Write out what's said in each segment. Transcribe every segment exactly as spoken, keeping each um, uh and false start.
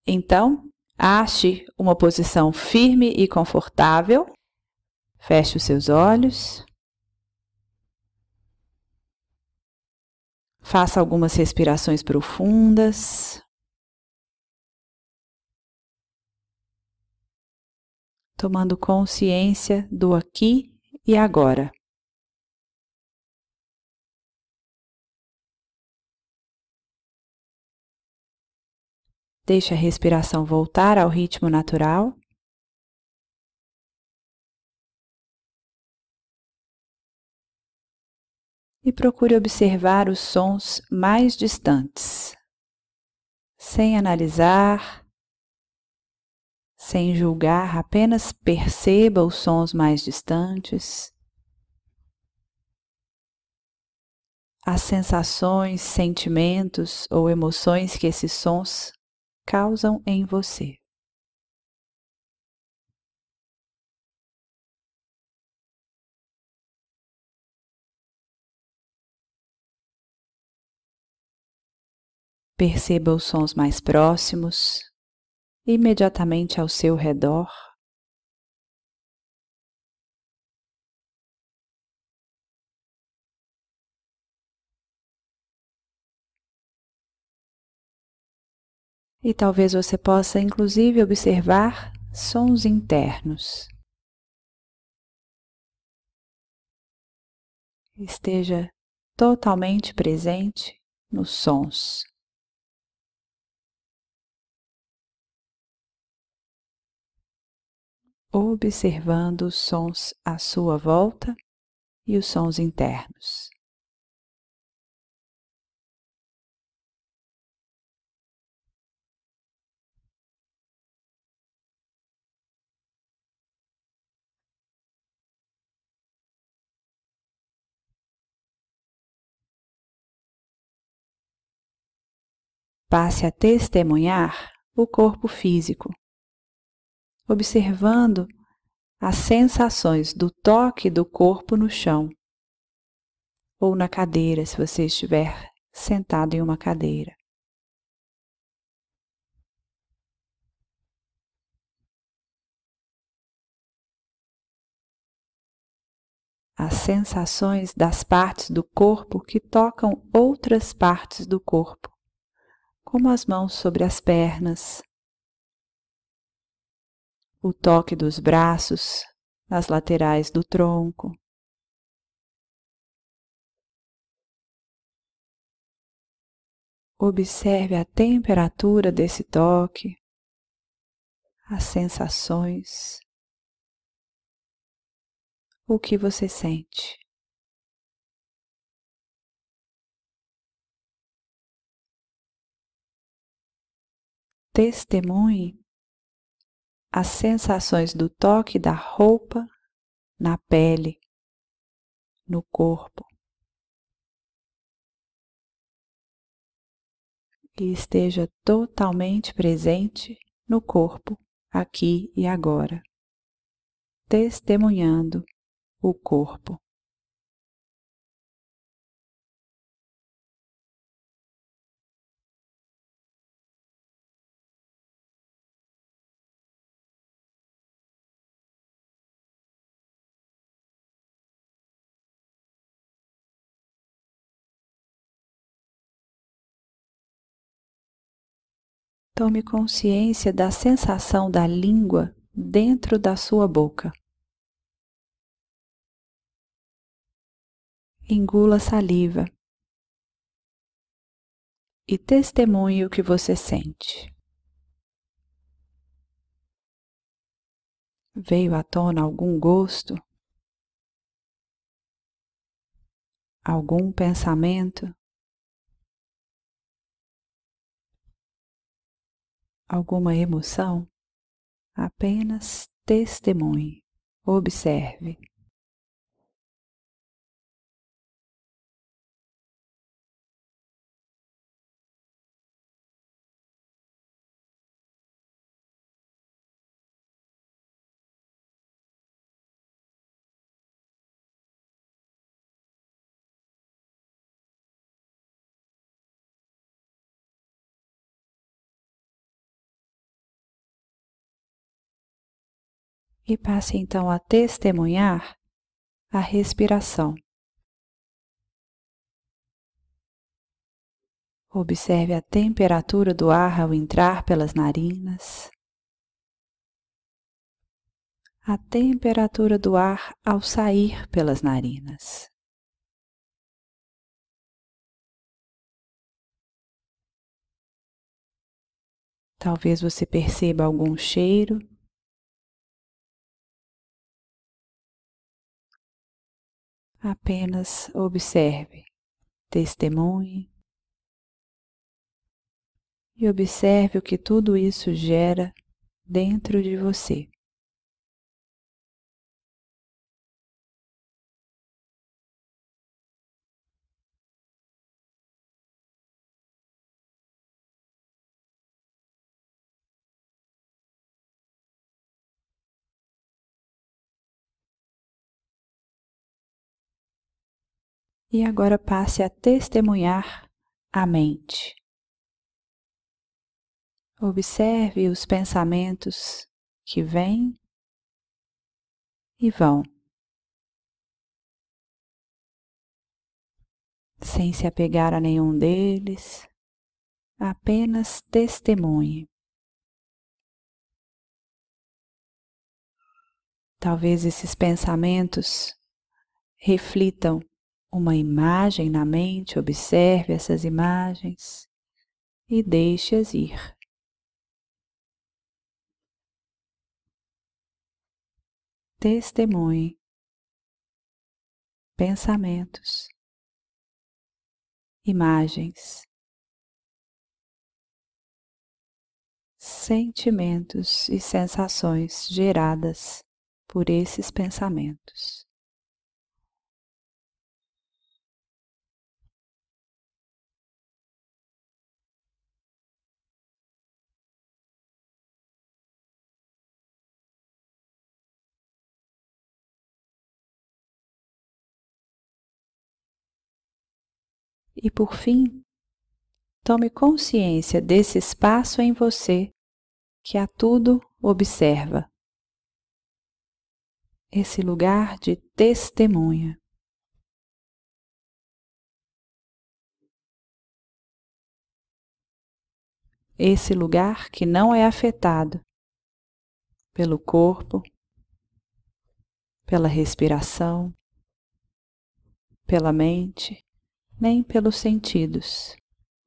Então, ache uma posição firme e confortável. Feche os seus olhos. Faça algumas respirações profundas. Tomando consciência do aqui e agora. Deixe a respiração voltar ao ritmo natural. E procure observar os sons mais distantes, sem analisar, sem julgar, apenas perceba os sons mais distantes, as sensações, sentimentos ou emoções que esses sons causam em você. Perceba os sons mais próximos, imediatamente ao seu redor. E talvez você possa, inclusive, observar sons internos. Esteja totalmente presente nos sons. Observando os sons à sua volta e os sons internos. Passe a testemunhar o corpo físico, observando as sensações do toque do corpo no chão ou na cadeira, se você estiver sentado em uma cadeira. As sensações das partes do corpo que tocam outras partes do corpo, como as mãos sobre as pernas, o toque dos braços nas laterais do tronco. Observe a temperatura desse toque, as sensações, o que você sente. Testemunhe as sensações do toque da roupa na pele, no corpo. E esteja totalmente presente no corpo, aqui e agora, testemunhando o corpo. Tome consciência da sensação da língua dentro da sua boca. Engula saliva e testemunhe o que você sente. Veio à tona algum gosto? Algum pensamento? Alguma emoção? Apenas testemunhe, observe. E passe então a testemunhar a respiração. Observe a temperatura do ar ao entrar pelas narinas, a temperatura do ar ao sair pelas narinas. Talvez você perceba algum cheiro. Apenas observe, testemunhe e observe o que tudo isso gera dentro de você. E agora passe a testemunhar a mente. Observe os pensamentos que vêm e vão, sem se apegar a nenhum deles, apenas testemunhe. Talvez esses pensamentos reflitam uma imagem na mente, observe essas imagens e deixe-as ir. Testemunhe pensamentos, imagens, sentimentos e sensações geradas por esses pensamentos. E por fim, tome consciência desse espaço em você que a tudo observa. Esse lugar de testemunha. Esse lugar que não é afetado pelo corpo, pela respiração, pela mente, nem pelos sentidos.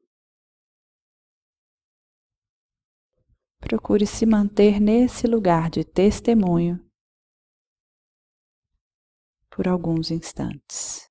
Procure se manter nesse lugar de testemunho por alguns instantes.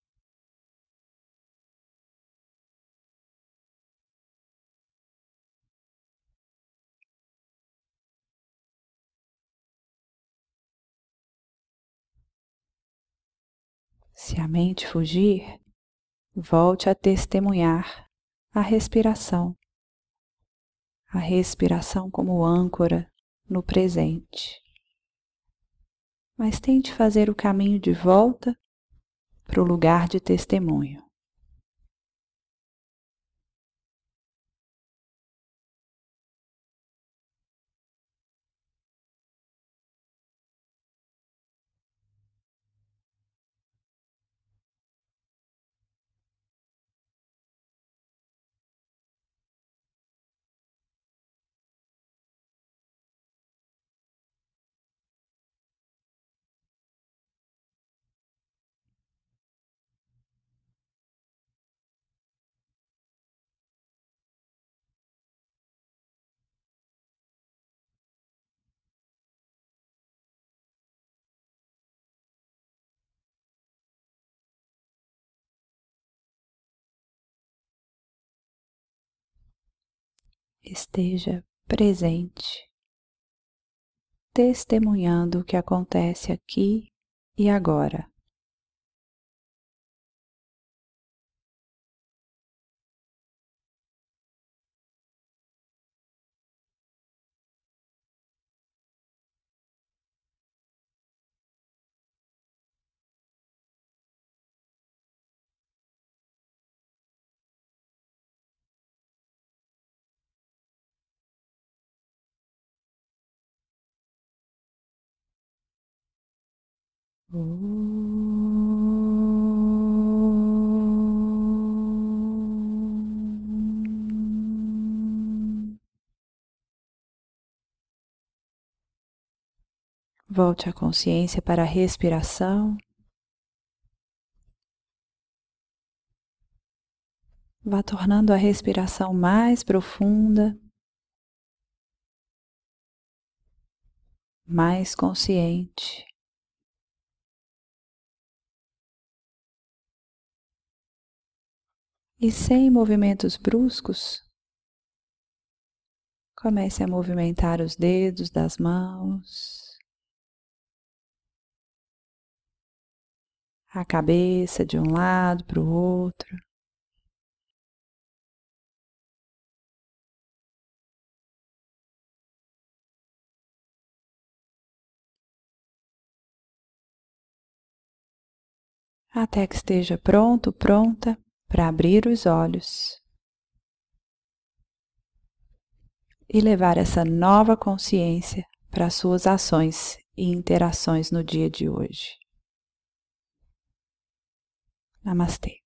Se a mente fugir, volte a testemunhar a respiração. A respiração como âncora no presente. Mas tente fazer o caminho de volta para o lugar de testemunho. Esteja presente, testemunhando o que acontece aqui e agora. Volte a consciência para a respiração. Vá tornando a respiração mais profunda, mais consciente. E sem movimentos bruscos, comece a movimentar os dedos das mãos, a cabeça de um lado para o outro. Até que esteja pronto, pronta para abrir os olhos e levar essa nova consciência para as suas ações e interações no dia de hoje. Namastê.